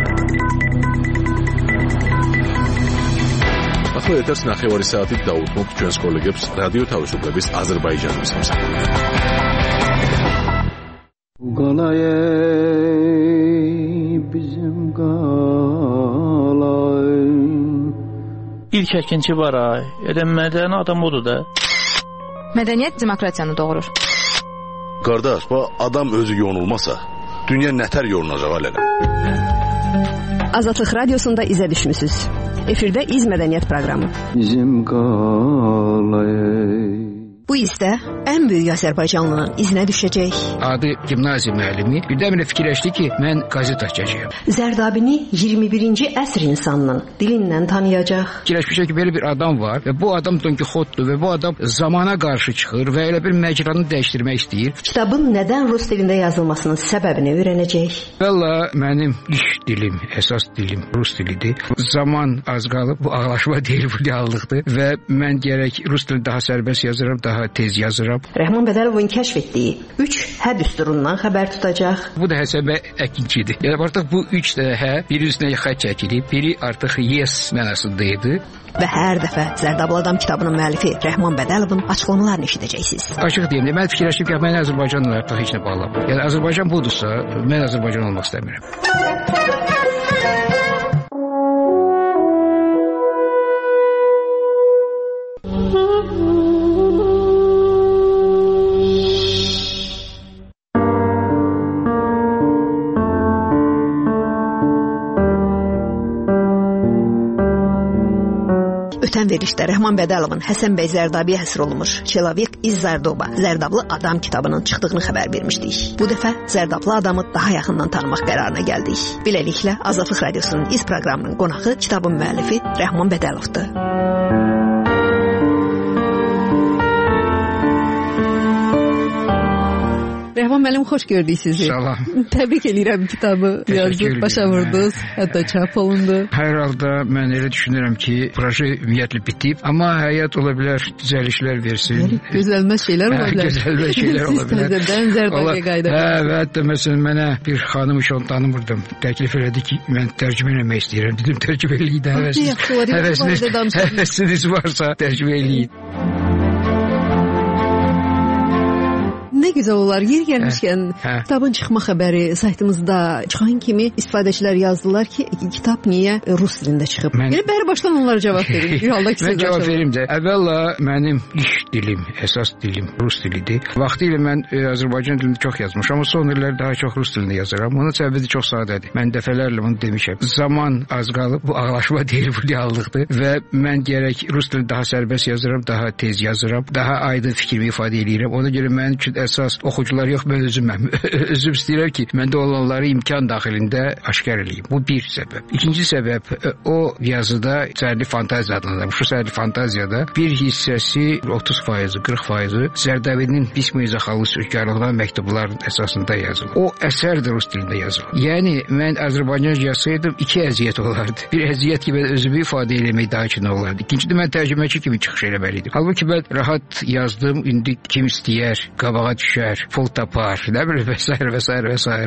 ახლა ეთერს 9 საათით დაუთმობთ ჩვენს კოლეგებს რადიო თავისუფლების აზერბაიჯანის მსახურით. İlk əkinçi var ay. Mədəni adam odur da. Mədəniyyət demokratiyanı doğurur. Qardaş, adam özü yonulmasa, dünya nətər yolunacaq alələ? Azadlıq Radiosunda izə düşmüsünüz. Efirdə İz Mədəniyyət proqramı. Bu izdə ən böyük Azərbaycanlının izinə düşəcək. Adı gimnaziya müəllimi. Birdən-birə fikirləşdi ki, mən qazet açacağam. Zərdabini 21-ci əsr insanının dilindən tanıyacaq. Fikirləşmişəm ki, belə bir adam var və bu adam Don Kixotdur və bu adam zamana qarşı çıxır və elə bir məcranı dəyişdirmək istəyir. Kitabın nədən rus dilində yazılmasının səbəbini öyrənəcək. Valla mənim ilk dilim, əsas dilim rus dilidir. Zaman az qalıb, bu ağlaşma deyil, bu reallıqdır və mən gərək rus dilini daha sərbəst yazıram, daha tez yazıram. Rəhman Bədəlovun kəşf etdiyi 3 hə düsturundan xəbər tutacaq. Bu da həsəbə əkinçidir. Yəni artıq bu 3 də hə, biri üstünə xətt çəkilib, biri artıq yes mənasındaydı. Və hər dəfə Zərdablı Adam kitabının müəllifi Rəhman Bədəlovun açıqlamalarını eşidəcəksiniz. Açıq deyim, mən fikirləşdim ki, mən Azərbaycanla artıq heç nə bağlamam. Yəni Azərbaycan budursa, mən Azərbaycan olmaq istəmirəm. Ötən verilişdə Rəhman Bədəlovun Həsən bəy Zərdabiyə həsr olunmuş Çelavik iz Zardoba, Zərdablı Adam kitabının çıxdığını xəbər vermişdik. Bu dəfə Zərdablı adamı daha yaxından tanımaq qərarına gəldik. Beləliklə, Azadlıq Radiosunun iz proqramının qonağı kitabın müəllifi Rəhman Bədəlovdur. Rəhman müəllim, xoş gördük sizi. Salam. Təbrik edirəm, kitabı yazdınız, başa vurdunuz, hətta çap olundu. Hər halda mən elə düşünürəm ki, proje ümumiyyətlə bitib, amma həyat ola bilər, düzəlişlər versin. Gözəlmə şeylər ola bilər. Gözəlmə şeylər ola bilər. Sizdən Zərdabiyə qayıdaq. Və hətta məsələn mənə bir xanım işon tanımırdım. Təklif elədi ki, mən tərcümə etmək istəyirəm. Dedim, tərcümə eləyin də həvəsiniz varsa tərcümə eləyin. Nə gözəl olar. Yer gəlmişkən kitabın çıxma xəbəri saytımızda çıxan kimi istifadəçilər yazdılar ki, kitab niyə rus dilində çıxıb? Yəni bəri başdan onlara cavab verin. Mən cavab verim də. Əvvəla mənim ilk dilim, əsas dilim rus dilidir. Vaxtilə mən Azərbaycan dilində çox yazmışam, amma son illər daha çox rus dilində yazıram. Onun səbəbi çox sadədir. Mən dəfələrlə bunu demişəm. Zaman az qalıb, bu ağlaşma deyil, bu reallıqdır və mən gərək rus dilində daha sərbəst yazıram, daha tez yazıram, daha aydın fikrimi ifadə edirəm. Ona görə mənim üçün əsas oxucular yox, mən özüməm. Özüm istəyirəm ki, məndə olanları imkan daxilində aşkar eləyim. Bu bir səbəb. İkinci səbəb, o yazıda sərli fantaziya adlanır. Şu sərli fantaziyada bir hissəsi 30%, 40% Zərdabinin Bismillah xalq sürkarlığına məktubların əsasında yazılır. O əsər də rus dilində yazılır. Yəni mən Azərbaycanca yazsaydım iki əziyyət olardı. Bir əziyyət ki, mən özümü ifadə eləmək daha ki nə olardı. İkincisi mən tərcüməçi kimi çıxış eləməliydim. Halbuki mən rahat yazdım, indi kim istəyər, qabağa düşər, pul tapar, nə bilim və s. və s. və s.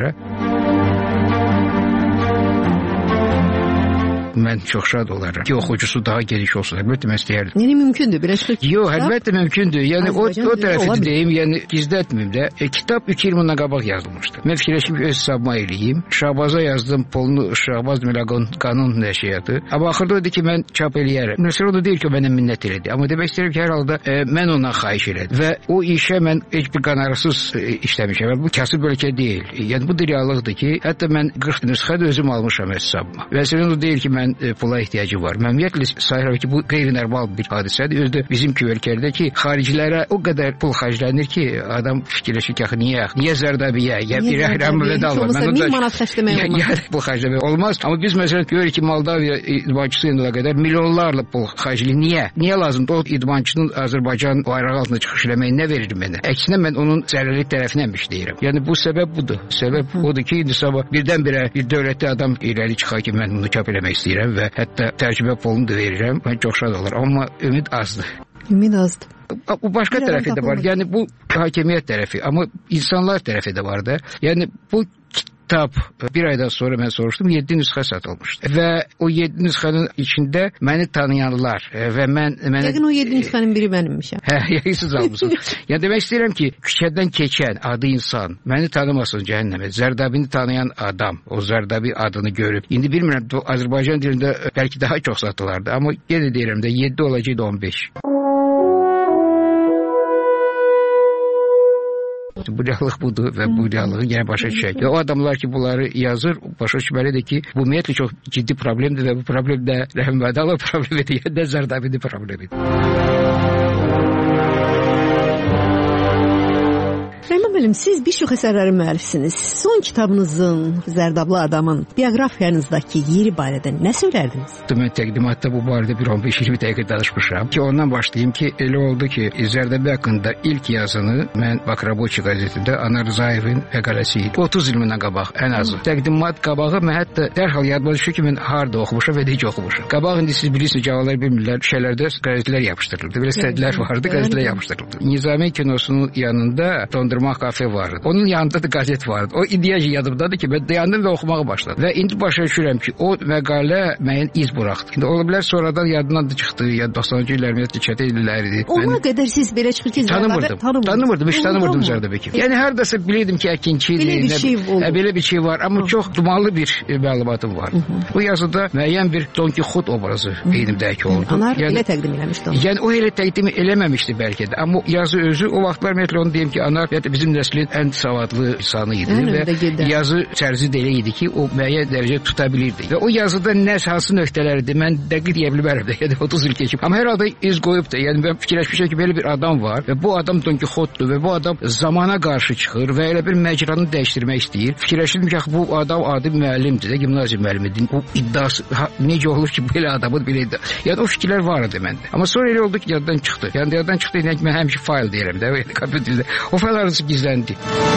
Mən çox şad olaram ki, oxucusu daha geniş olsun. Əlbəttə mən istəyərdim. Yəni mümkündür, biraz çox. Yox, əlbəttə mümkündür. Yəni o tərəfi deyim, yəni gizlətməyim də. Kitab 2 il bundan qabaq yazılmışdı. Mən fikirləşdim ki, öz hesabıma eləyim. Şahbaza yazdım, pulunu Şahbaz qanun nəşriyyatı. Amma axırda dedi ki, mən çap eləyərəm. Məsələ o da deyil ki, o mənə minnət elədi. Amma demək istəyirəm ki, hər halda mən ondan xahiş elədim və o işə mən heç bir qanarsız işləmişəm. Bu kasıb bölgə deyil. Yəni bu reallıqdır ki, hətta mən 40 nüsxə də özüm almışam hesabıma. Məsələn o deyil ki, mən pula ehtiyacı var. Mən ümumiyyətlə sayıram ki, bu qeyri-normal bir hadisədir. Özdə bizimki ölkədə ki, xaricilərə o qədər pul xərclənir ki, adam fikirləşir ki, niyə Zərdabiyə, ya İrəm belə alır. Mən 1000 manat xərcləmək olmaz. Pul xərcləmək olmaz. Amma biz məsələn görürük ki, Moldaviya idmançısı ilə qədər milyonlarla pul xərcləyir. Niyə? Niyə lazımdır? O idmançının Azərbaycan bayrağı altında çıxış eləməyi nə verir mənə? Əksinə mən onun zərərli tərəfinə işləyirəm. Yəni bu səbəb budur. Səbəb odur ki, indi sabah birdən-birə bir dövlətli adam irəli çıxar ki, mən bunu çap eləmək istəyirəm və hətta tərcümə pulunu da verirəm. Mən çox şad olaram. Amma ümid azdır. Ümid azdır. Bu başqa tərəfi də var. Yəni bu hakimiyyət tərəfi. Amma insanlar tərəfi də var da. Yəni bu kitab bir aydan sonra mən soruşdum, 7 nüsxə satılmışdı. Və o 7 nüsxənin içində məni tanıyanlar və mənə Yəqin o 7 nüsxənin biri mənimmişəm. Hə, siz almısınız. Yəni demək istəyirəm ki, küçədən keçən adı insan məni tanımasın cəhənnəmə. Zərdabini tanıyan adam, o Zərdabi adını görüb. İndi bilmirəm, Azərbaycan dilində bəlkə daha çox satılardı, amma yenə deyirəm də 7 olacaqdı 15. Bu realıq budur və bu realığı yenə başa düşək. O adamlar ki, bunları yazır, başa düşməlidir ki, bu ümumiyyətlə çox ciddi problemdir və bu problem də Rəhim Bədalov problemidir, ya da Zərdabinin problemidir. Rəhman müəllim, siz bir çox əsərlərin müəllifisiniz. Son kitabınızın, Zərdablı adamın bioqrafiyanızdakı yeri barədə nə söylərdiniz? Mən təqdimatda bu barədə bir 15-20 dəqiqə danışmışam ki, ondan başlayayım ki, elə oldu ki, Zərdabi haqqında ilk yazını mən Bakıraboçi qəzetində Anar Rızayevin məqaləsi idi. 30 il bundan qabaq ən azı. Təqdimat qabağı mən hətta dərhal yadıma düşür ki, mən harda oxumuşam və necə oxumuşam. Qabaq indi siz bilirsiniz, cavanlar bilmirlər, şeylərdə qəzetlər yapışdırılırdı. Belə sədlər vardı, qəzetlər yapışdırılırdı. Nizami kinosunun yanında Dondurma kafe vardı. Onun yanında da gazet vardı. O ideyacı yadımdadır ki, ben dayandım ve okumaya başladım. Ve indi başa düşürəm ki, o məqalə müəyyən iz buraxdı. İndi ola bilər sonradan yadından da çıxdı, ya 90-cı illər, ümumiyyətlə çətə illərdi. Ona qədər siz belə çıxır ki, tanımırdım, heç tanımırdım Zərdabini. Yəni hardasa bilirdim ki, əkinçi belə bir şey var, amma çox dumanlı bir məlumatım var. Bu yazıda müəyyən bir Don Kixot obrazı beynimdəki oldu. Anar elə təqdim eləmişdi. Yəni o elə təqdim eləməmişdi bəlkə də, amma yazı özü o vaxtlar ümumiyyətlə onu deyim ki, Anar bizim nəslin ən savadlı insanı idi və yazı tərzi də elə idi ki, o müəyyən dərəcə tuta bilirdi. Və o yazıda nə hansı nöqtələrdir, mən dəqiq deyə bilmərəm də, yəni 30 il keçib. Amma hər halda iz qoyub da, yəni mən fikirləşmişəm ki, belə bir adam var və bu adam Don Kixotdur və bu adam zamana qarşı çıxır və elə bir məcranı dəyişdirmək istəyir. Fikirləşdim ki, bu adam adi müəllimdir də, gimnaziya müəllimidir. O iddiası necə olur ki, belə adamın belə iddia. Yəni o fikirlər var idi məndə. Amma sonra elə oldu ki, yaddan çıxdı. Yəni yaddan çıxdı, yəni mən həmişə fayl deyirəm də, kompüterdə. O fayllar gizləndi.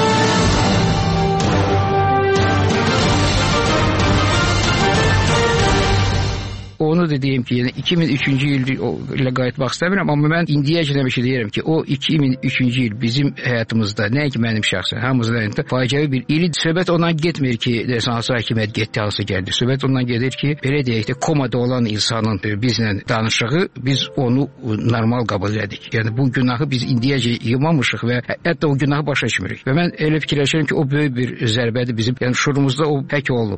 Onu da deyim ki, yəni 2003-cü ilə qayıtmaq istəmirəm, amma mən indiyəcə həmişə deyirəm ki, o 2003-cü il bizim həyatımızda, nəinki mənim şəxsən, hamımızın həyatında faciəvi bir il. Söhbət ondan getmir ki, hansı hakimiyyət getdi, hansı gəldi. Söhbət ondan gedir ki, belə deyək də, komada olan insanın bizlə danışığı, biz onu normal qəbul edik. Yəni bu günahı biz indiyəcə yımamışıq və hətta o günahı başa düşmürük. Və mən elə fikirləşirəm ki, o böyük bir zərbədir bizim, yəni şuurumuzda o həkk olunub.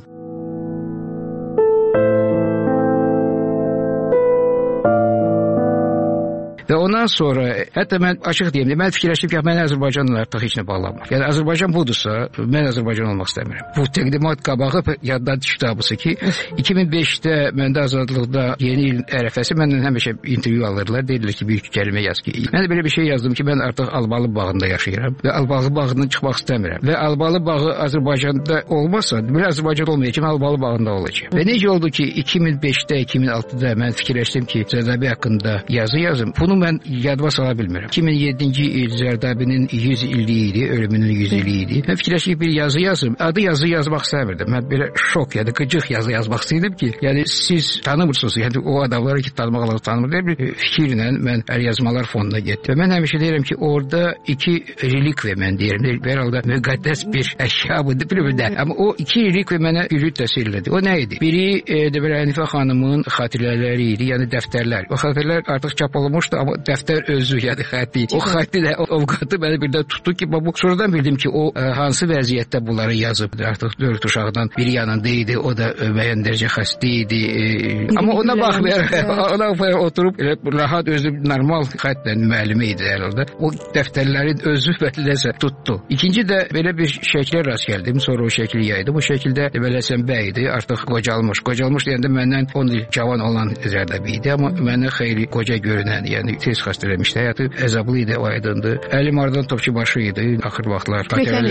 Və ondan sonra, hətta mən açıq deyim, mən fikirləşdim ki, mən Azərbaycanla artıq heç nə bağlanmır. Yəni Azərbaycan budursa, mən Azərbaycan olmaq istəmirəm. Bu təqdimat qabağı yaddan düşdü abısı ki, 2005-də məndə Azadlıqda yeni il ərəfəsi məndən həmişə intervyu alırlar, deyirlər ki, bir kəlmə yaz ki. Mən belə bir şey yazdım ki, mən artıq Albalı bağında yaşayıram və Albalı bağından çıxmaq istəmirəm. Və Albalı bağı Azərbaycanda olmasa, belə Azərbaycan olmayacaq, mən Albalı bağında olacağam. Və necə oldu ki, 2005-də, 2006-da mən fikirləşdim ki, Zərdabi haqqında yazı yazım. Bunu mən yadıma sala bilmirəm. 2007-ci il Zərdabinin 100 illiyi idi, ölümünün 100 illiyi idi. Mən fikirləşib bir yazı yazım. Adı yazı yazmaq istəmirdim. Mən belə şok, yəni qıcıq yazı yazmaq istəyirdim ki, yəni siz tanımırsınız, yəni o adamları ki, tanımaq lazım tanımır deyə bir fikirlə mən əlyazmalar fonuna getdim. Və mən həmişə deyirəm ki, orada iki relikviya mən deyirəm. Herhalde müqəddəs bir əşya budur, bilmirəm. Amma o iki relikviya mənə ürük təsir elədi. O nə idi? Biri belə Hənifə xanımın xatirələri idi, yəni dəftərlər. O xatirələr artıq çap olunmuşdu, amma dəftər özü, yəni xətti. O xətti də ovqatı məni birdən tutdu ki, bu sonradan bildim ki, o hansı vəziyyətdə bunları yazıb. Artıq 4 uşaqdan biri yanında idi, o da müəyyən dərəcə xəstə idi. Amma ona baxmayaraq, ona oturub rahat özü normal xəttlə müəllimi idi herhalde. O dəftərlərin özü nəsə tutdu. İkinci də belə bir şəklə rast gəldim. Sonra o şəkli yaydım. O şəkildə belə Həsən bəy idi, artıq qocalmış. Qocalmış deyəndə məndən 10 il cavan olan Zərdabi idi, amma mənə xeyli qoca görünən, yəni tez xəstələnmişdi. Həyatı əzablı idi, o aydındır. Əli Mardan Topçubaşı idi, axır vaxtlar.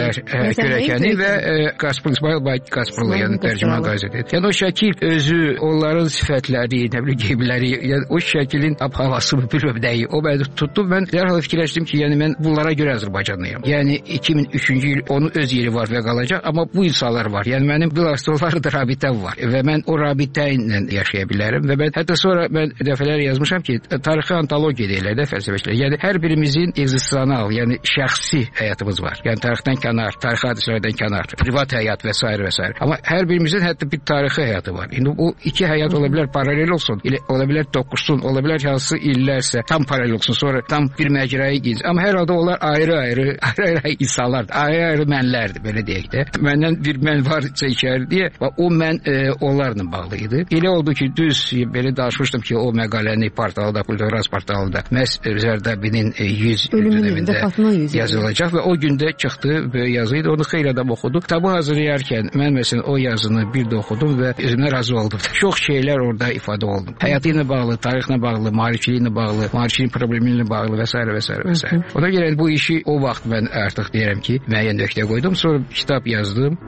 Kürəkəni və İsmail Bay Kasparlı, yəni tərcüman qəzeti. Yəni o şəkil özü, onların sifətləri, nə bilim geyimləri, yəni o şəklin havası bilməm nəyi. O məni tutdu. Mən dərhal fikirləşdim ki, yəni mən bunlara görə Azərbaycanlıyam. Yəni 2003-cü il onun öz yeri var və qalacaq, amma bu insanlar var. Yəni mənim bilastolarla da rabitəm var və mən o rabitə ilə yaşaya bilərəm və mən hətta sonra mən dəfələr yazmışam ki, tarixi antologiya psixologiya deyirlər də fəlsəfəçilər. Yəni hər birimizin ekzistensial, yəni şəxsi həyatımız var. Yəni tarixdən kənar, tarixi hadisələrdən kənar, privat həyat və s. və s. Amma hər birimizin hətta bir tarixi həyatı var. İndi bu iki həyat ola bilər paralel olsun, ola bilər toqquşsun, ola bilər hansı illərsə tam paralel olsun, sonra tam bir məcraya girir. Amma hər halda onlar ayrı-ayrı insanlardır, ayrı-ayrı mənlərdir, belə deyək də. Məndən bir mən varsa içəri deyə, o mən onlarla bağlı idi. Elə oldu ki, düz belə danışmışdım ki, o məqaləni portalda, Kulturaz portalında məhz Zərdabinin 100 dönəmində yazılacaq və o gündə çıxdı, böyük yazı idi. Onu xeyli adam oxudu. Kitabı hazırlayarkən mən məsələn o yazını bir də oxudum və özümə razı oldum. Çox şeylər orada ifadə oldu. Həyatı ilə bağlı, tarixlə bağlı, maarifçiliyi ilə bağlı, maarifçiliyin problemi ilə bağlı və s. və s. və s. Ona görə bu işi o vaxt mən artıq deyirəm ki, müəyyən nöqtəyə qoydum. Sonra kitab yazdım.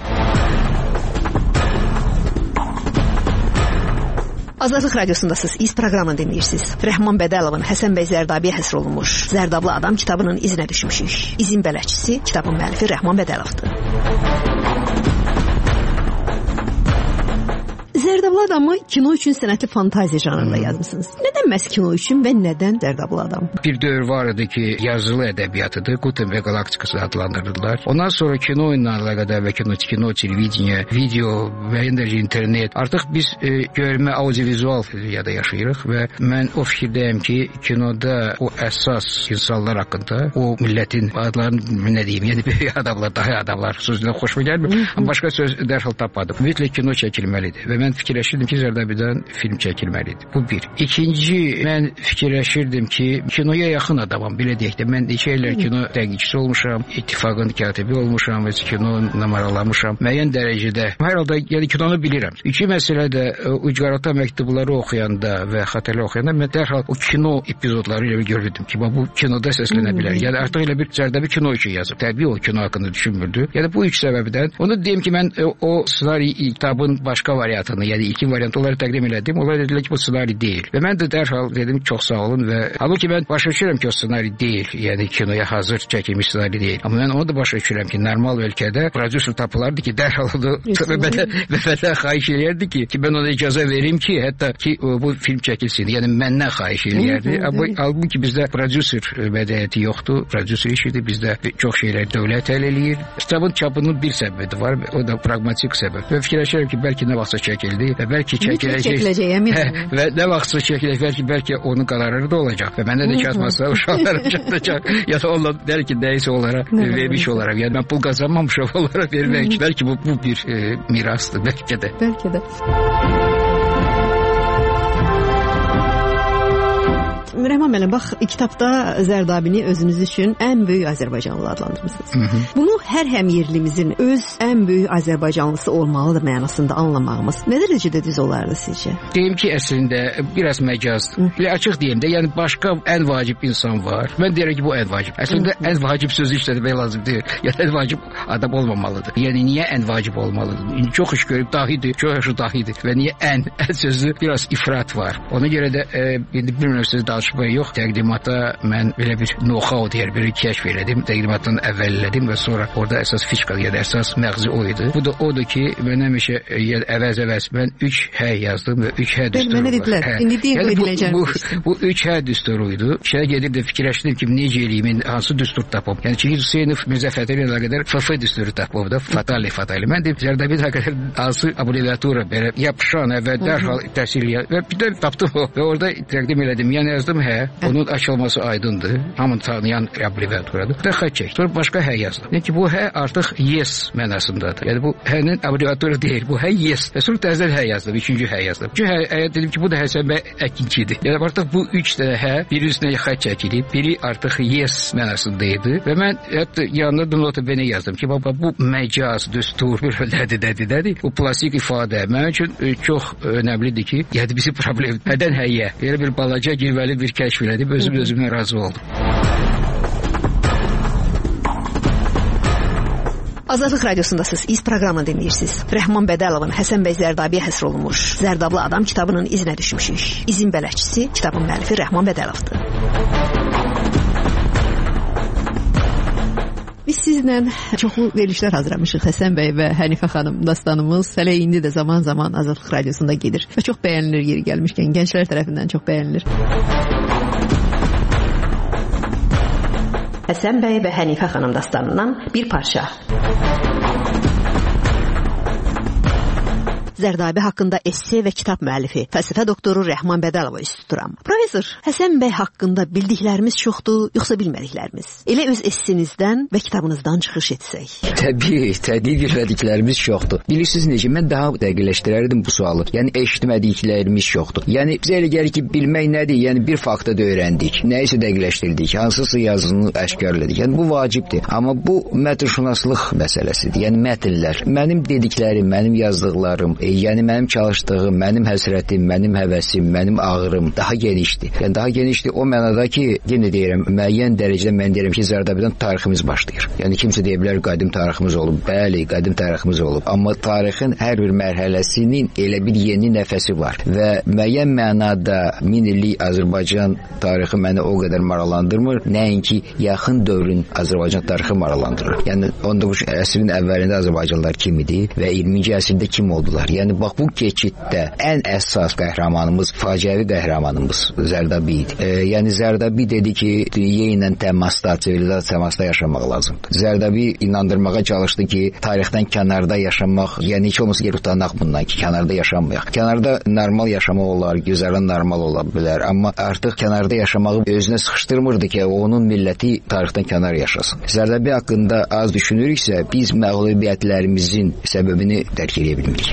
Azadlıq Radiosundasınız. İz proqramını dinləyirsiniz. Rəhman Bədəlovun Həsən bəy Zərdabiyə həsr olunmuş Zərdablı Adam kitabının izinə düşmüşük. İzin bələdçisi kitabın müəllifi Rəhman Bədəlovdur. Zərdablı Adamı kino üçün sənətli fantaziya janrında yazmısınız. Nədən məhz kino üçün və nədən Zərdablı Adam? Bir dövr var idi ki, yazılı ədəbiyyatıdır. Gutenberg Galaktikası adlandırırdılar. Ondan sonra kino ilə əlaqədar və kino, televiziya, video və internet. Artıq biz görmə, audiovizual dünyada yaşayırıq və mən o fikirdəyəm ki, kinoda o əsas insanlar haqqında, o millətin adlarını nə deyim, yəni böyük adamlar, daha adamlar sözündən xoşuma gəlmir. Amma başqa söz dərhal tapmadım. Ümumiyyətlə kino çəkilməlidir və mən fikirləşirdim ki, Zərdabidən film çəkilməlidir. Bu bir. İkinci, mən fikirləşirdim ki, kinoya yaxın adamam, belə deyək də. Mən neçə illər kino tədqiqçisi olmuşam, İttifaqın katibi olmuşam, kino maraqlamışam. Müəyyən dərəcədə. Hər halda yəni kinonu bilirəm. İki məsələ də ucqarata məktubları oxuyanda və xatirə oxuyanda mən dərhal o kino epizodları ilə görürdüm ki, bu kinoda səslənə bilər. Yəni artıq elə bir Zərdabi kino üçün yazıb. Təbii o kino haqqında düşünmürdü. Yəni bu üç səbəbdən. Onu deyim ki, mən o ssenari kitabın başqa variantını, yəni iki variant onları təqdim elədim. Onlar dedilər ki, bu ssenari deyil. Və mən də dərhal dedim, çox sağ olun və halbuki mən başa düşürəm ki, o ssenari deyil. Yəni kinoya hazır çəkilmiş ssenari deyil. Amma mən onu da başa düşürəm ki, normal ölkədə prodüser tapılardı ki, dərhal onu və xahiş eləyərdi ki, mən ona icazə verim ki, hətta ki, bu film çəkilsin. Yəni məndən xahiş eləyərdi. Amma halbuki bizdə prodüser mədəniyyəti yoxdur. Prodüser işidir. Bizdə çox şeylər dövlət həll eləyir. Kitabın çapının bir səbəbi var. O da pragmatik səbəb. Və fikirləşirəm ki, bəlkə nə vaxtsa çəkildi və bəlkə çəkiləcək. Və nə vaxtsa çəkiləcək, bəlkə onun qərarı da olacaq. Və məndə də çatmazsa uşaqlarım çatacaq. Ya da onlar der ki, nəysə onlara vermiş olaraq. Yəni mən pul qazanmamışam onlara vermək. Bəlkə bu bir mirasdır. Bəlkə də. Bəlkə də. Rəhman müəllim, bax, kitabda Zərdabini özünüz üçün ən böyük Azərbaycanlı adlandırmışsınız. Bunu hər həmyerlimizin öz ən böyük Azərbaycanlısı olmalıdır mənasında anlamağımız nə dərəcədə düz olardı sizcə? Deyim ki, əslində biraz məcazdır. Elə açıq deyim də, yəni başqa ən vacib insan var. Mən deyirəm ki, bu ən vacib. Əslində ən vacib sözü işlətmək lazım deyil. Yəni ən vacib adam olmamalıdır. Yəni niyə ən vacib olmalıdır? İndi çox iş görüb dahidir, çox yaxşı dahidir. Və niyə ən sözü biraz ifrat var. Ona görə də indi bilmirəm siz danışmaya yox, təqdimata mən belə bir know-how deyər, bir kəşf elədim. Təqdimatdan əvvəl elədim və sonra orada əsas fiçka, yəni əsas məğzi o idi. Bu da odur ki, mən həmişə əvəz mən 3 hə yazdım və 3 hə düsturu var. Mənə dedilər, indi deyin o ediləcək. Bu 3 hə düsturuydu. Şəhə gedib də fikirləşdim ki, necə eləyim, hansı düstur tapım. Yəni Çingiz Hüseynov Mirzə Fətəli ilə qədər FF düsturu tapıb da, fatali. Mən deyim, Zərdabi haqqında hansı abreviatura belə yapışan və dərhal təhsil və bir də tapdım o və orada təqdim elədim. Yəni yazdım hə, onun açılması aydındır. Hamını tanıyan abreviaturadır. Da xətt çək. Sonra başqa hə yazdım. Yəni ki, bu hə artıq yes mənasındadır. Yəni bu hənin abreviaturu deyil. Bu hə yes. Və sonra təzədən hə yazdım. İkinci hə yazdım. Çünki hə dedim ki, bu da Həsən bəy Əkinçidir. Yəni artıq bu 3 dənə hə biri üstünə xətt çəkilib, biri artıq yes mənasında idi. Və mən hətta yanında nota bene yazdım ki, baba bu məcaz, düstur, bir nədir. Bu plastik ifadə mənim üçün çox önəmlidir ki, yəni bizi problem nədən həyə. Elə bir balaca girvəli bir kəşf elədim, özümdən razı oldum. Azadlıq Radiosundasınız. İz proqramını dinləyirsiniz. Rəhman Bədəlovun Həsən bəy Zərdabiyə həsr olunmuş Zərdablı Adam kitabının izinə düşmüşük. İzin bələdçisi kitabın müəllifi Rəhman Bədəlovdur. Biz sizlə çoxlu verilişlər hazırlamışıq. Həsən bəy və Hənifə xanım dastanımız hələ indi də zaman-zaman Azadlıq Radiosunda gedir və çox bəyənilir, yeri gəlmişkən gənclər tərəfindən çox bəyənilir. Həsən bəy və Hənifə xanım dastanından bir parça. Zərdabi haqqında esse və kitab müəllifi, fəlsəfə doktoru Rəhman Bədəlova üst tuturam. Professor, Həsən bəy haqqında bildiklərimiz çoxdur, yoxsa bilmədiklərimiz? Elə öz essinizdən və kitabınızdan çıxış etsək. Təbii, bilmədiklərimiz çoxdur. Bilirsiniz necə, mən daha dəqiqləşdirərdim bu sualı. Yəni, eşitmədiklərimiz çoxdur. Yəni, bizə elə gəlir ki, bilmək nədir? Yəni, bir fakta da öyrəndik, nəyisə dəqiqləşdirdik, hansısa yazını əşkarladik. Yəni, bu vacibdir. Amma bu mətnşünaslıq məsələsidir. Yəni, mətnlər. Mənim dediklərim, mənim yazdıqlarım, yəni mənim çalışdığım, mənim həsrətim, mənim həvəsim, mənim ağrım daha genişdir. Yəni daha genişdir o mənada ki, yenə deyirəm, müəyyən dərəcədə mən deyirəm ki, Zərdabidən tariximiz başlayır. Yəni kimsə deyə bilər qədim tariximiz olub. Bəli, qədim tariximiz olub. Amma tarixin hər bir mərhələsinin elə bir yeni nəfəsi var və müəyyən mənada 1000 illik Azərbaycan tarixi məni o qədər maraqlandırmır, nəinki yaxın dövrün Azərbaycan tarixi maraqlandırır. Yəni 19-cu əsrin əvvəlində Azərbaycanlılar kim idi və 20-ci əsrdə kim oldular? Yəni bax bu keçiddə ən əsas qəhrəmanımız, faciəvi qəhrəmanımız Zərdabi idi. Yəni Zərdabi dedi ki, dünya ilə təmasda, sivilizasiya təmasda yaşamaq lazımdır. Zərdabi inandırmağa çalışdı ki, tarixdən kənarda yaşamaq, yəni heç olmasa yer utanaq bundan ki, kənarda yaşamayaq. Kənarda normal yaşamaq olar, gözələn normal ola bilər, amma artıq kənarda yaşamağı özünə sıxışdırmırdı ki, onun milləti tarixdən kənar yaşasın. Zərdabi haqqında az düşünürüksə, biz məğlubiyyətlərimizin səbəbini dərk edə bilmirik.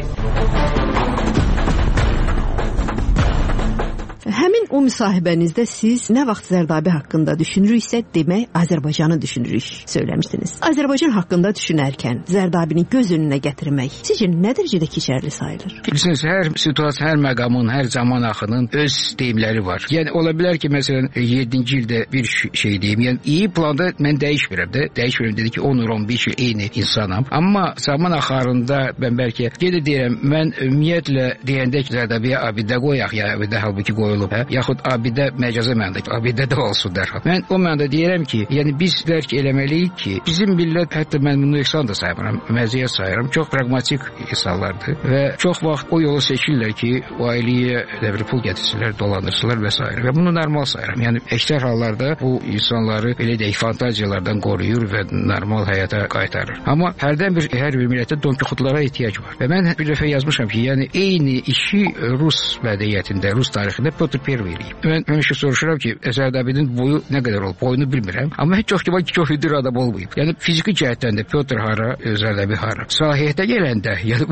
Həmin o müsahibənizdə siz nə vaxt Zərdabi haqqında düşünürüksə, demək Azərbaycanı düşünürük söyləmişsiniz. Azərbaycan haqqında düşünərkən Zərdabini göz önünə gətirmək sizcə nə dərəcədə keçərli sayılır? Bilirsiniz, hər situasiya, hər məqamın, hər zaman axının öz deyimləri var. Yəni ola bilər ki, məsələn 7-ci ildə bir şey deyim. Yəni iyi planda mən dəyişmirəm də. Dəyişmirəm dedi ki, 10-15 il eyni insanam. Amma zaman axarında mən bəlkə yenə deyirəm, mən ümumiyyətlə deyəndə ki, Zərdabiyə abidə qoyaq, ya abidə halbuki qoyulub. Yaxud abidə məcazi mənada, abidə də olsun dərhal. Mən o mənada deyirəm ki, yəni biz dərk eləməliyik ki, bizim millət, hətta mən bunu ehsan da saymıram, məziyyət sayıram, çox pragmatik insanlardır və çox vaxt o yolu seçirlər ki, o ailəyə pul gətirsinlər, dolandırsınlar və s. Və bunu normal sayıram. Yəni əksər hallarda bu insanları belə deyək fantaziyalardan qoruyur və normal həyata qaytarır. Amma hər bir millətdə Don Kixotlara ehtiyac var. Və mən bir dəfə yazmışam ki, yəni eyni işi Rus mədəniyyətində, Rus tarixində Pyotr Pervi eləyib. Mən həmişə soruşuram ki, Zərdabinin boyu nə qədər olub? Boyunu bilmirəm. Amma heç çox ki, çox hündür adam olmayıb. Yəni fiziki cəhətdən də Pyotr hara, Zərdabi hara. Səlahiyyətə gələndə, yəni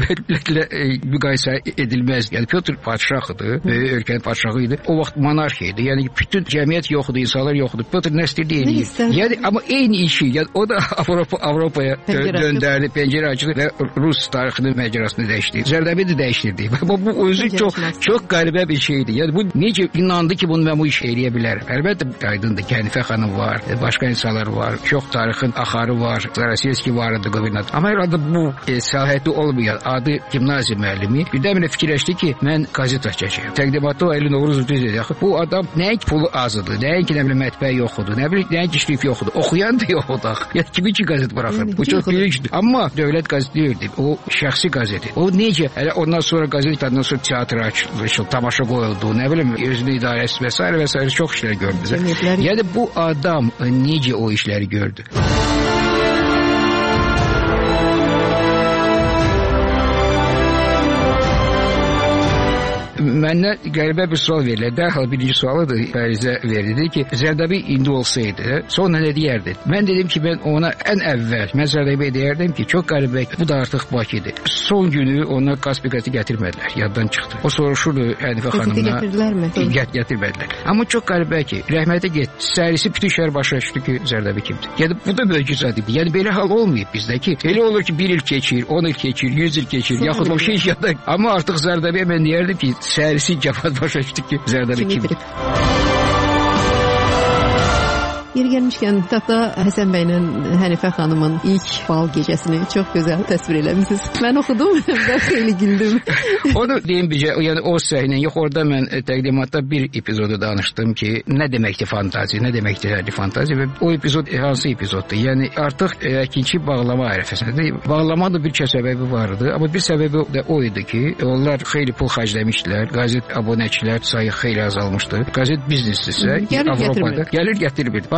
müqayisə edilməz. Yəni Pyotr padşahıdır, ölkənin padşahı idi. O vaxt monarxiya idi. Yəni bütün cəmiyyət yoxdur, insanlar yoxdur. Pyotr nə istəyirdi eləyir. Yəni amma eyni işi, yəni o da Avropaya döndərdi, pəncərə açdı və Rus tarixinin məcrasını dəyişdirdi. Zərdabi də dəyişdirdi. Bu özü çox qəribə bir şeydir. Yəni bu necə inandı ki, bunu mən bu işi eləyə bilərəm. Əlbəttə aydındır ki, Hənifə xanım var, başqa insanlar var, çox tarixin axarı var, Zarasiyevski var idi qıvınat. Amma herhalde bu səlahiyyəti olmayan adı gimnaziya müəllimi birdən-birə fikirləşdi ki, mən qazet açacağım. Təqdimatda o 50 Novruz düz dedi. Bu adam nəinki pulu azdır, nəinki mətbəə yoxudur, nəinki şrif yoxudur, oxuyan da yoxudur. Yəni kimi ki qazet buraxır. Bu çox böyükdür. Amma dövlət qazeti deyildi. O şəxsi qazeti. O necə? Ondan sonra qazet, sonra teatr açıldı, tamaşa qoyuldu, nə bilim, özünü idarəsi və s. çox işlər gördü. Yəni bu adam necə o işləri gördü? Məndən qəribə bir sual verirlər. Dərhal birinci sualı da Fərizə verildi ki, Zərdabi indi olsaydı, sonra nə deyərdi? Mən dedim ki, mən ona ən əvvəl, mən Zərdabiyə deyərdim ki, çox qəribə, bu da artıq Bakıdır. Son günü ona Kaspik qəzeti gətirmədilər, yaddan çıxdı. O soruşurdu Hənifə xanımına. Gətirmədilər. Amma çox qəribə ki, rəhmətə get, sərisi bütün şəhər başa düşdü ki, Zərdabi kimdir. Yəni bu da möcüzədir. Yəni belə hal olmayıb bizdə ki, elə olur ki, 1 il keçir, 10 il keçir, 100 il keçir, yaxud o şey yadır. Amma artıq Zərdabiyə mən deyərdim ki, sərisi cəfat başa düşdü ki, Zərdabi kimdir. Yeri gəlmişkən, kitabda Həsən bəylə Hənifə xanımın ilk bal gecəsini çox gözəl təsvir eləmişsiniz. Mən oxudum və xeyli güldüm. Onu deyim bizə, yəni o səhnə, yox orada mən təqdimatda bir epizodu danışdım ki, nə deməkdir fantazi, nə deməkdir fantazi və o epizod hansı epizoddur? Yəni artıq ikinci bağlama ərəfəsində. Bağlama da bir səbəbi vardı, amma bir səbəbi də o idi ki, onlar xeyli pul xərcləmişdilər, qazet abunəçilər sayı xeyli azalmışdı. Qazet biznesdirsə, Avropada gəlir gətirmir.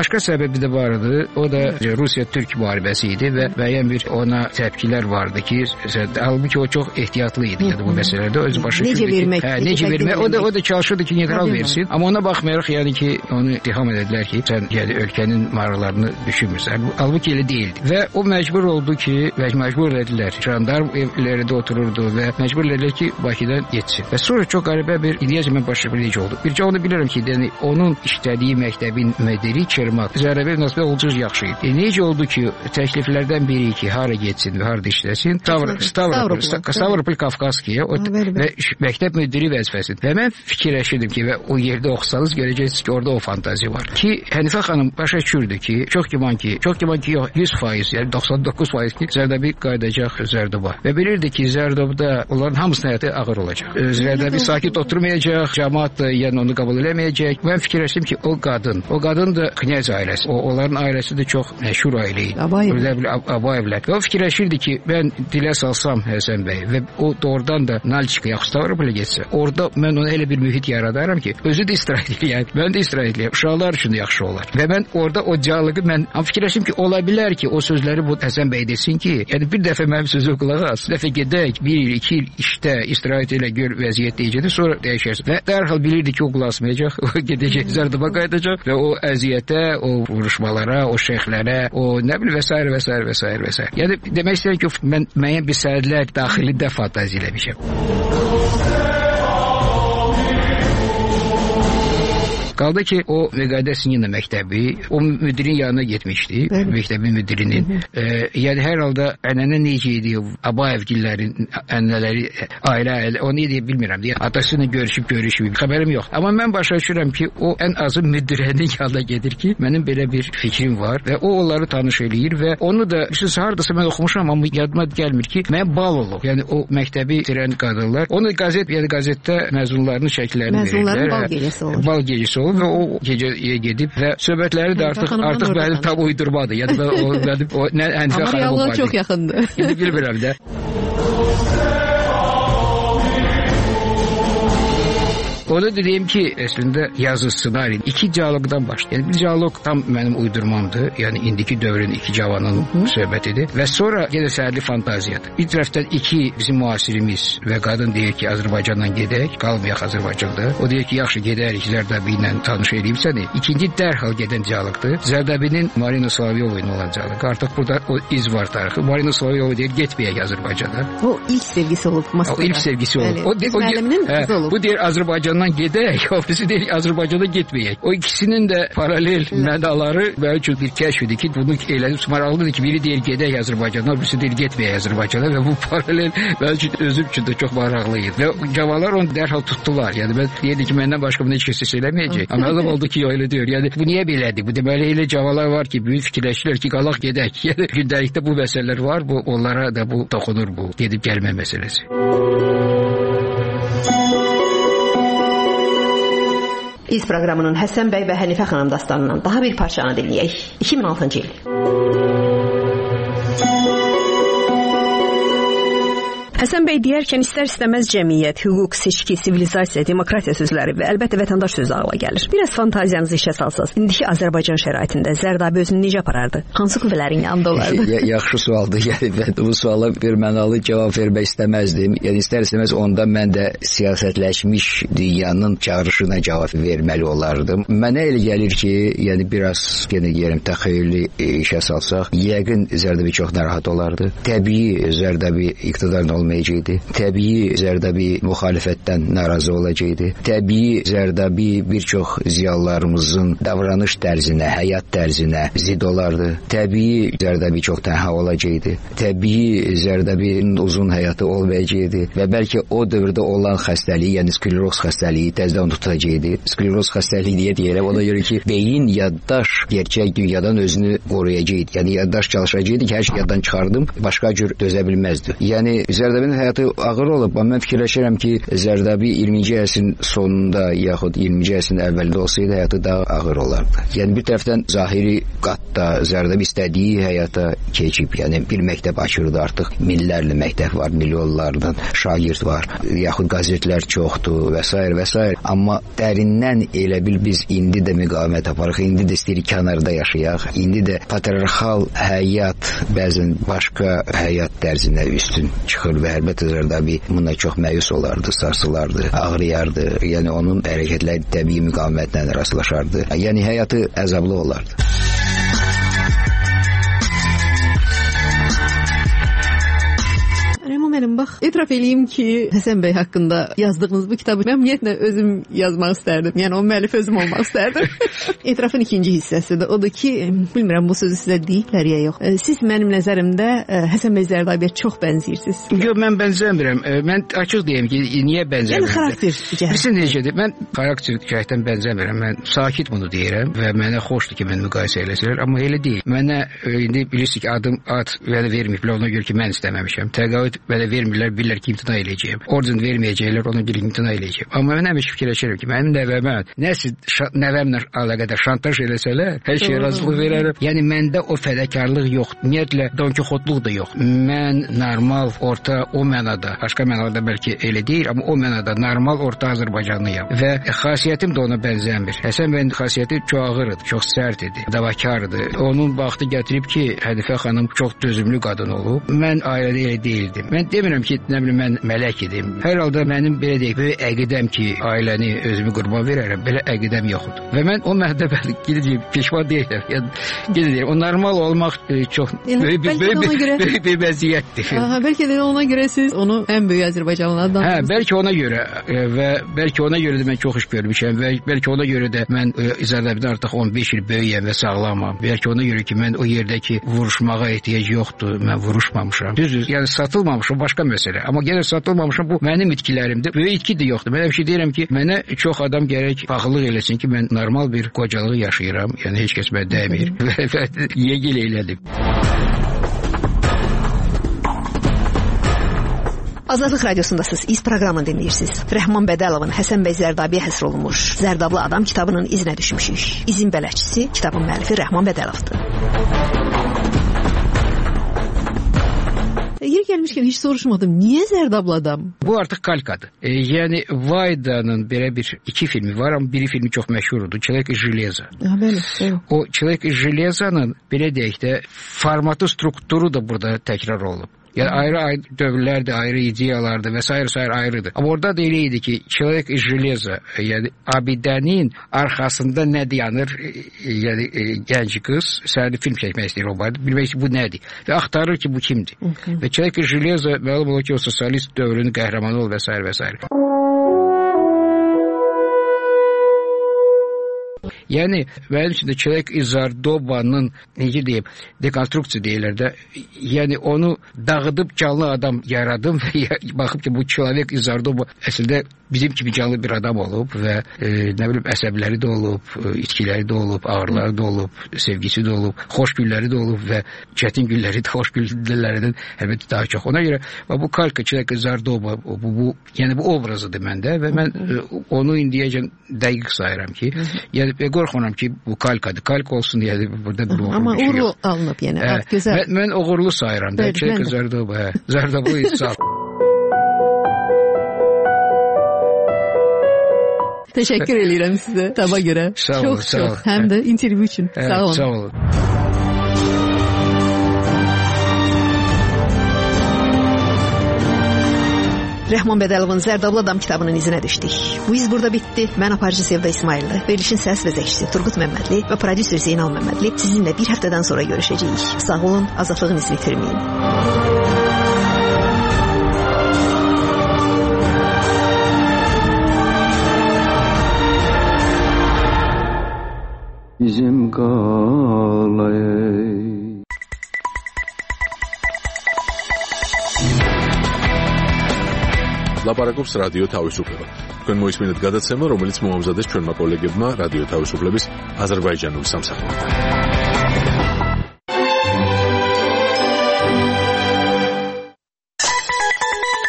başqa səbəbi də var idi. O da Rusiya-Türk müharibəsi idi və müəyyən bir ona təpkilər vardı ki, halbuki o çox ehtiyatlı idi yəni bu məsələlərdə öz başa düşürdü. Necə vermək? O da çalışırdı ki, neytral versin. Amma ona baxmayaraq yəni ki, onu ittiham edildilər ki, sən yəni ölkənin maraqlarını düşünmürsən. Halbuki elə deyildi. Və o məcbur oldu ki, məcbur edildilər. Jandarm evlərində otururdu və məcbur edildilər ki, Bakıdan getsin. Və sonra çox qəribə bir ideyacı mən başa biləcək oldu. Bircə onu bilirəm ki, yəni onun işlədiyi məktəbin müdiri Çermak zərbəyə münasibət olduqca yaxşı idi. Necə oldu ki, təkliflərdən biri ki, hara getsin və harada işləsin? Stavropol Kafkaskiyə və məktəb müdiri vəzifəsidir. Və mən fikirləşirdim ki, və o yerdə oxusanız görəcəksiniz ki, orada o fantaziya var. Ki, Hənifə xanım başa düşürdü ki, çox güman ki, yox, 100%, yəni 99% ki, Zərdabi qayıdacaq Zərdaba. Və bilirdi ki, Zərdabda onların hamısının həyatı ağır olacaq. Zərdabi sakit oturmayacaq, cəmaat da yəni onu qəbul eləməyəcək. Mən fikirləşdim ki, o qadın da knyaz ailəsi. Onların ailəsi də çox məşhur ailə idi. Abayevlər. Və o fikirləşirdi ki, mən dilə salsam Həsən bəy və o doğrudan da Nalçika yaxud Stavropolə getsə, orada mən ona elə bir mühit yaradaram ki, özü də istirahət eləyər, mən də istirahət eləyər. Uşaqlar üçün də yaxşı olar. Və mən orada o dialoqu mən fikirləşdim ki, ola bilər ki, o sözləri bu Həsən bəy desin ki, yəni bir dəfə mənim sözü qulaq as, bir dəfə gedək, 1-2 il işdə istirahət elə gör vəziyyət deyəcəkdir, sonra dəyişərsən. Və dərhal bilirdi ki, o qulaq asmayacaq, o gedəcək Zərdaba qayıdacaq və o əziyyətə, o vuruşmalara, o şeyxlərə, o nə bilim və s. Yəni demək istəyirəm ki, mən müəyyən bir sərhədlər daxilində fantaziya eləmişəm. Qaldı ki, o Meqadə Sinina məktəbi, o müdirin yanına getmişdi, məktəbin müdirinin. Yəni, hər halda ənənə necə idi, Abayevgillərin ənənələri, ailə, onu deyə bilmirəm, atasıyla görüşüb, xəbərim yox. Amma mən başa düşürəm ki, o ən azı müdirənin yanına gedir ki, mənim belə bir fikrim var və o onları tanış eləyir və onu da, siz haradasa mən oxumuşam, amma yadıma gəlmir ki, mən bal olub. Yəni, o məktəbi bitirən qadınlar, onu qəzetdə məzunlarının şəkillərini verirlər. Məzunların bal gecəsi olur. Bal gecəsi olur və o gecəyə gedib və söhbətləri də artıq mənim tam uydurmadı. Yəni, o nə Hənifə xanım var. Amma reallığa çox yaxındır. İndi bilmirəm də. Onu deyim ki, əslində yazı, ssenari iki diyaloqdan başlayır. Yəni bir diyaloq tam mənim uydurmamdır. Yəni indiki dövrün iki cavanın söhbətidir. Və sonra yenə səhərli fantaziyadır. Bir tərəfdən bizim müasirimiz və qadın deyir ki, Azərbaycandan gedək, qalmayaq Azərbaycanda. O deyir ki, yaxşı gedərik, Zərdabi ilə tanış edeyim səni. İkinci dərhal gedən diyaloqdur. Zərdabinin Marina Slaviyova ilə olan diyaloq. Artıq burada o iz var tarixi. Marina Slaviyova deyir, getməyək Azərbaycana. O ilk sevgisi olub Moskvada. O ilk sevgisi olub. O müəlliminin qızı olub. Bu deyir Azərbaycandan gedək, o birisi deyir Azərbaycana getməyək. O ikisinin də paralel mənaları mənim üçün bir kəşfidir ki, bunu elədim. Maraqlıdır ki, biri deyir gedək Azərbaycana, o birisi deyir getməyək Azərbaycana və bu paralel mənim üçün özüm üçün də çox maraqlı idi. Və cavanlar onu dərhal tutdular. Yəni mən deyirdim ki, məndən başqa bunu heç kəs eləməyəcək. Amma adam oldu ki, elə deyir. Yəni bu niyə belədir? Bu deməli elə cavanlar var ki, böyük fikirləşirlər ki, qalaq gedək. Yəni gündəlikdə bu məsələlər var, bu onlara da bu toxunur bu gedib gəlmə məsələsi. İz proqramının Həsən bəy və Hənifə xanım dastanından daha bir parçanı dinləyək. 2006-cı il. Həsən bəy deyərkən istər-istəməz cəmiyyət, hüquq, seçki, sivilizasiya, demokratiya sözləri və əlbəttə vətəndaş sözü ağla gəlir. Biraz fantaziyanızı işə salsaz, indiki Azərbaycan şəraitində Zərdabi özünü necə aparardı? Hansı qüvvələrin yanında olardı? Yaxşı sualdır. Yəni mən bu suala bir mənalı cavab vermək istəməzdim. Yəni istər-istəməz onda mən də siyasətləşmiş dünyanın çağırışına cavab verməli olardım. Mənə elə gəlir ki, yəni biraz yenə deyirəm təxəyyülü işə salsaq, yəqin Zərdabi çox narahat olardı. Təbii Zərdabi iqtidarın olmayacaqdı. Təbii Zərdabi müxalifətdən narazı olacaqdı. Təbii Zərdabi bir çox ziyalılarımızın davranış tərzinə, həyat tərzinə zid olardı. Təbii Zərdabi çox tənha olacaqdı. Təbii Zərdabinin uzun həyatı olmayacaqdı və bəlkə o dövrdə olan xəstəliyi, yəni skleroz xəstəliyi təzədən tutacaqdı. Skleroz xəstəliyi deyirəm, ona görə ki, beyin yaddaş gerçək dünyadan özünü qoruyacaqdı. Yəni yaddaş çalışacaqdı ki, hər şey yaddan çıxardım, başqa cür dözə bilməzdi. Yəni Zərdabi Zərdabinin həyatı ağır olub, amma mən fikirləşirəm ki, Zərdabi 20-ci əsrin sonunda yaxud 20-ci əsrin əvvəlində olsaydı həyatı daha ağır olardı. Yəni bir tərəfdən zahiri qatda Zərdabi istədiyi həyata keçib, yəni bir məktəb açırdı, artıq minlərlə məktəb var, milyonlarla şagird var, yaxud qəzetlər çoxdur və s. və s. Amma dərindən elə bil biz indi də müqavimət aparıq, indi də istəyirik kənarda yaşayaq, indi də patriarxal həyat bəzən başqa həyat tərzinə üstün çıxır və əlbəttə Zərdabi buna çox məyus olardı, sarsılardı, ağrıyardı, yəni onun hərəkətləri təbii müqavimətlə rastlaşardı, yəni həyatı əzablı olardı. Mənim bax, etiraf eləyim ki, Həsən bəy haqqında yazdığınız bu kitabı mən ümumiyyətlə özüm yazmaq istərdim. Yəni o müəllif özüm olmaq istərdim. Etirafın ikinci hissəsidir. Odur ki, bilmirəm bu sözü sizə deyiblər ya yox. Siz mənim nəzərimdə Həsən bəy Zərdabiyə çox bənzirsiniz. Yox, mən bənzəmirəm. Mən açıq deyim ki, niyə bənzəmirəm? Yəni xarakter cəhətdən. Bilirsən necədir? Mən xarakter cəhətdən bənzəmirəm. Mən sakit bunu deyirəm və mənə xoşdur ki, mən müqayisə eləsələr, amma elə deyil. Mənə indi bilirsiniz ki, adım ad vədə verməyiblər, ona görə ki, mən istəməmişəm. Təqaüd vədə vermirlər, bilirlər ki, imtina eləyəcəyəm. Orden verməyəcəklər, ona görə imtina eləyəcəyəm. Amma mən həmişə fikirləşirəm ki, mənim nəvəmə nəsə nəvəmlə əlaqədar şantaj eləsələr, hər şeyə razılıq verərəm. Yəni məndə o fədakarlıq yox, ümumiyyətlə Don Kixotluq da yox. Mən normal, orta o mənada, başqa mənada bəlkə elə deyil, amma o mənada normal orta Azərbaycanlıyam və xasiyyətim də ona bənzəmir. Həsən bəyin xasiyyəti çox ağır idi, çox sərt idi, davakar idi. Onun vaxtı gətirib ki, Hədifə xanım çox dözümlü qadın olub. Mən ailədə elə deyildim. Mən demirəm ki, nə bilim mən mələk idim. Hər halda mənim belə deyək, böyük əqidəm ki, ailəni özümü qurban verərəm, belə əqidəm yoxdur. Və mən o mənada gedəcəyim, peşman deyiləm. Yəni gedəcəyim. O normal olmaq çox böyük bir vəziyyətdir. Bəlkə də ona görə siz onu ən böyük Azərbaycanlılardan. Hə, bəlkə ona görə və bəlkə ona görə də mən çox iş görmüşəm və bəlkə ona görə də mən Zərdabidən artıq 15 il böyüyəm və sağlamam. Bəlkə ona görə ki, mən o yerdəki vuruşmağa ehtiyac yoxdur, mən vuruşmamışam. Düzdür, yəni satılmamışam, başqa məsələ. Amma yenə satılmamışam, bu mənim itkilərimdir. Böyük itki də yoxdur. Mən həmişə deyirəm ki, mənə çox adam gərək paxıllıq eləsin ki, mən normal bir qocalıq yaşayıram. Yəni heç kəs mənə dəymir. Və yegil elədim. Azadlıq radiosundasınız. İz proqramını dinləyirsiniz. Rəhman Bədəlovun Həsən bəy Zərdabiyə həsr olunmuş Zərdablı adam kitabının izinə düşmüşük. İzin bələdçisi kitabın müəllifi Rəhman Bədəlovdur. Yer gəlmişkən heç soruşmadım. Niyə Zərdablı adam? Bu artıq kalkadır. Yəni Vaydanın belə bir iki filmi var, amma biri filmi çox məşhurdur. Человек из железа. Bəli. O Человек из железa'nın belə deyək də formatı, strukturu da burada təkrar olunub. Yəni ayrı dövrlərdir, ayrı ideyalardır və s. ayrıdır. Amma orada da elə idi ki, Человек из железа, yəni abidənin arxasında nə dayanır, yəni gənc qız səni film çəkmək istəyir o barədə, bilmək ki, bu nədir və axtarır ki, bu kimdir. Və Человек из железа məlum olur ki, o sosialist dövrünün qəhrəmanı olur və s. Yəni mənim üçün də Человек из Zardobanın necə deyim, dekonstruksiya deyirlər də, yəni onu dağıdıb canlı adam yaradım və baxıb ki, bu Человек из Zardoba əslində bizim kimi canlı bir adam olub və nə bilim əsəbləri də olub, itkiləri də olub, ağrıları da olub, sevgisi də olub, xoş günləri də olub və çətin günləri də xoş günlərindən əlbəttə daha çox. Ona görə bu kalka Человек из Zardoba yəni bu obrazıdır məndə və mən onu indiyəcən dəqiq sayıram ki, yəni qorxmuram ki, bu kalkadır. Kalka olsun deyə burada bir amma uğurlu alınıb yəni. Gözəl. Mən uğurlu sayıram da. Человек из Zardoba. Zardoba sağ. Təşəkkür edirəm sizə kitaba görə. Çox. Həm də intervyu üçün. Sağ olun. Sağ olun. Rəhman Bədəlovun Zərdablı adam kitabının izinə düşdük. Bu iz burada bitdi. Mən aparıcı Sevda İsmailli, verilişin səs və zəkçisi Turqut Məmmədli və prodüser Zeynal Məmmədli sizinlə bir həftədən sonra görüşəcəyik. Sağ olun, azadlığın izini itirməyin. Bizim qalay ლაპარაკობს რადიო თავისუფლება. თქვენ მოისმინეთ გადაცემა, რომელიც მოამზადეს ჩვენმა კოლეგებმა რადიო თავისუფლების აზერბაიჯანული სამსახური.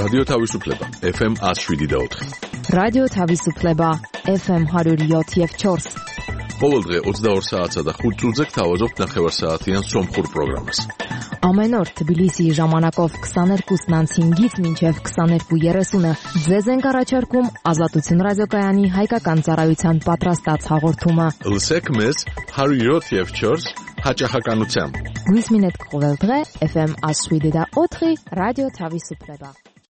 რადიო თავისუფლება FM 107.4. რადიო თავისუფლება FM 107.4. ყოველდღე 22 საათსა და 5 წუთზე გთავაზობთ ნახევარსაათიან სომხურ პროგრამას. Ամեն օր Թբիլիսիի ժամանակով 22:05-ից մինչև 22:30-ը ձեզ ենք առաջարկում Ազատություն ռադիոկայանի հայկական ծառայության պատրաստած հաղորդումը։ Լսեք մեզ 107.4 հաճախականությամբ։ Գույս մինետ կողել დღე FM 107.4 ռադիո Թավիսուպլեբա։